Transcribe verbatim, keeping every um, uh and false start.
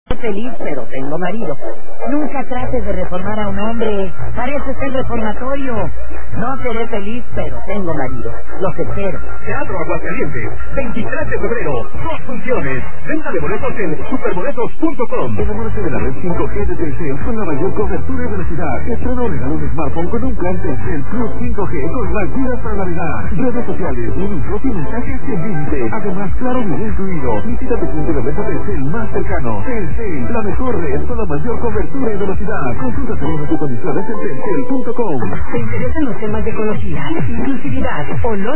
Feliz, pero tengo marido. Nunca trates de reformar a un hombre. Pareces el reformatorio. No seré feliz, pero tengo marido. Los espero. Teatro Aguascalientes, veintitrés de febrero. Dos funciones. Venta de boletos en superboletos punto com. Enamórate de la red cinco G de Telcel con la mayor cobertura y velocidad. Estrena o regala un smartphone con un plan Telcel Plus cinco G con más gigas para navegar. Redes sociales, minutos y mensajes sin límite. Además, claro, video incluido. Visita tu punto de venta Telcel más cercano. Telcel, la mejor red con la mayor cobertura y velocidad. Consulta términos y condiciones en telcel punto com. ¿Te interesan los temas de ecología, inclusividad o no?